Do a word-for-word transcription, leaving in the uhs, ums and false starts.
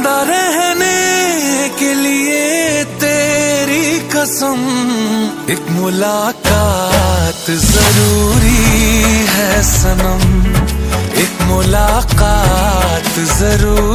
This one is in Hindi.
जिंदा रहने के लिए तेरी कसम, एक मुलाकात जरूरी है सनम, एक मुलाकात जरूरी